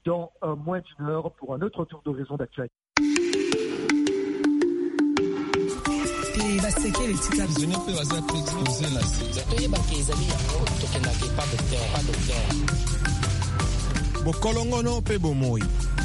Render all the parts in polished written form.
dans moins d'une heure pour un autre tour d'horizon d'actualité. Bokolongono pe bomoi.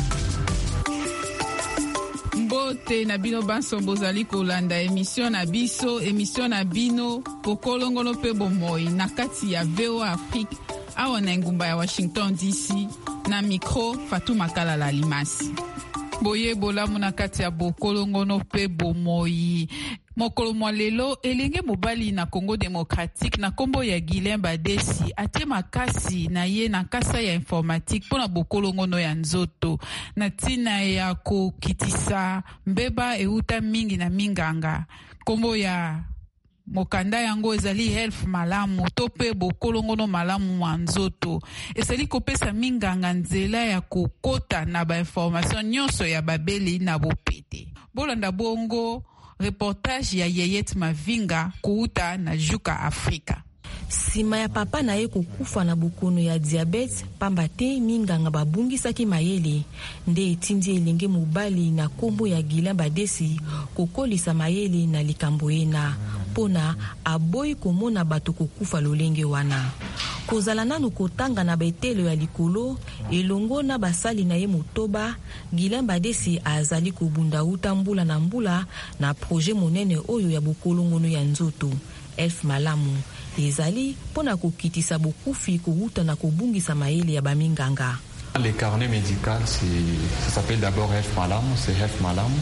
Mbote na bino banso bozali kolanda émission na bino bokolongono pe bomoi na kati ya VOA Afrique awa na ngumba ya Washington DC na micro Fatou Makala la Limasi. Boye bolamu na kati ya bokolongono pe bomoi. Mokolo mwa lelo elenge mobali na Congo Démocratique na kombo ya Guilain Badesi atie makasi na ye na kasa ya informatique pona bokolongono ya nzoto na tina ya kokitisa mbeba euta mingi na minganga. Kombo ya mokanda yango ezali health malamu to pe bokolongono malamu wa nzoto. Ezali kopesa minganga nzela ya kokota na ba information nyonso ya babeli na bopete. Bolanda bongo reportage ya Yeyet Mavinga kuuta na Juka Afrika. Sima ya papa na ye kokufa na bokono ya diabete pamba te minganga babungisaki mayele nde etindi elenge mobali na kombo ya Guilain Badesi kokolisa mayele na likambo ena pona aboyi komona bato kokufa lolenge wana. Kozala nanu kotanga na betelo ya likolo elongo na basali na ye motoba, Guilain Badesi azali kobunda uta mbula na mbula na projet monene oyo ya bokolongono ya nzoto Elf Malamu ezali pona kokitisa bokufi kouta na kobungisa mayele ya baminganga. Les carnets médicaux, ça s'appelle d'abord Elf Malamu, c'est Elf Malamu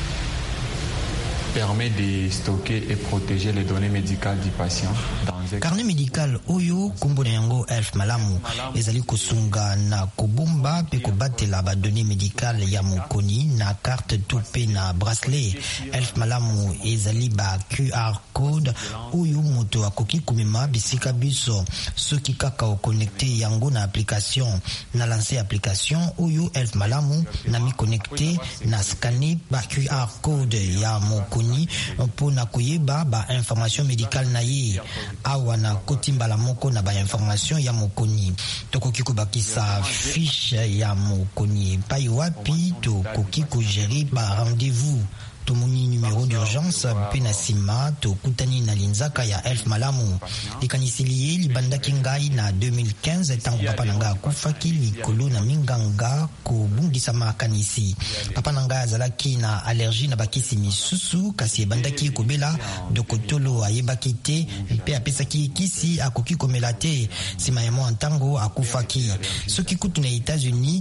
permet de stocker et protéger les données médicales du patient. Carnet médical oyo kombo na yango Elf Malamu ezali kosunga na kobomba pe kobatela ba données médicales ya mokoni na carte to pe na bracelet. Elf Malamu ezali ba QR code oyo moto akoki komema bisika biso soki kaka o connecté yango na application na lancer application oyo Elf Malamu na mi connecté na scanner ba QR code ya mokoni pona koyeba ba information médicale na ye wana kotimbala moko na ba information ya mokoni tokoki kobakisa fiche ya mokoni pai wapi tokoki ko gérer ba rendez-vous tomoni numéro d'urgence pena sima to kutani na linzaka ya Elf Malamu likanisiliye libandaki ngai na 2015 tango papa nanga akufaki likolo na minganga kobungisa makanisi. Papa nanga azalaki na allergie na bakisi misusu kasi ebandaki kobela dokotolo ayebaki te mpe apesaki kisi akoki komela te sima ya mwa ntango akufaki. Soki kutu na États-Unis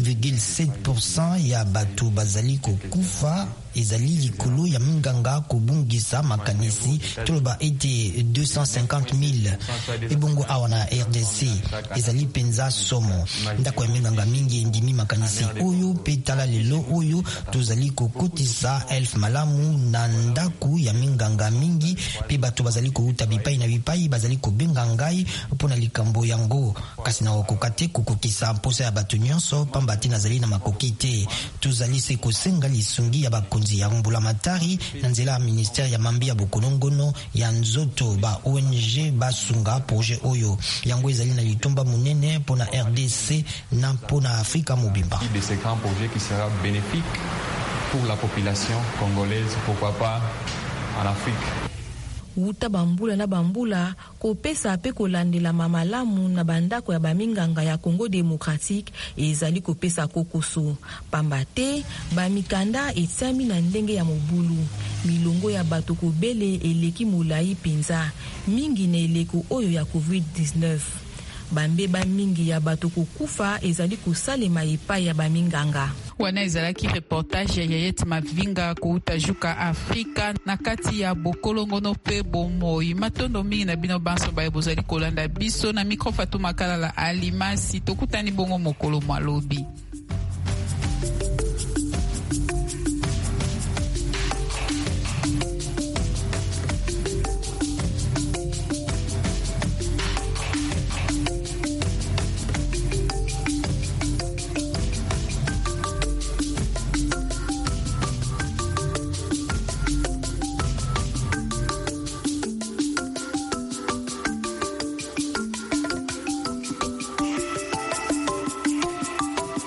9,7% ya bato bazali kokufa ezali likolo ya minganga kobungisa makanisi toloba ete 250,000 ebongo awa na RDC ezali penza somo ndako ya minganga mingi endimi makanisi oyo petala lelo oyo tozali kokotisa Elf Malamu na ndako ya minganga mingi pe bato bazali kouta bipai na bipai bazali kobenga ngai mpona likambo yango kasi na okokate kokokisa mposa ya bato nyonso pamba te nazali na makoki te tozali se kosenga lisungi ya bakonzi ya mbula matari na nzela ya ministère ya mambi ya bokolongono ya nzoto ba ONG basunga projet oyo yango ezali na litomba munene pona RDC na pona Afrika mobimba. De ces grands projets qui sera bénéfique pour la population congolaise, pourquoi pas en Afrique. Uta bambula na bambula kopesa pe kolandela mamalamu na bandako ya baminganga ya Congo Démocratique ezali kopesa kokoso pamba te bamikanda etsami na ndenge ya mobulu milongo ya bato kobele eleki molai penza mingi na eleko oyo ya COVID-19 bambeba mingi ya bato kokufa ezali kosalema epai ya baminganga. Wana ezalaki reportage ya Yeyet Mavinga kuuta Juka Afrika na kati ya bokolongono pe bomoi matondo mingi na bino banso baye bozali kolanda biso na micro Fatou Makala la Alimasi tokutani bongo mokolo mwalobi.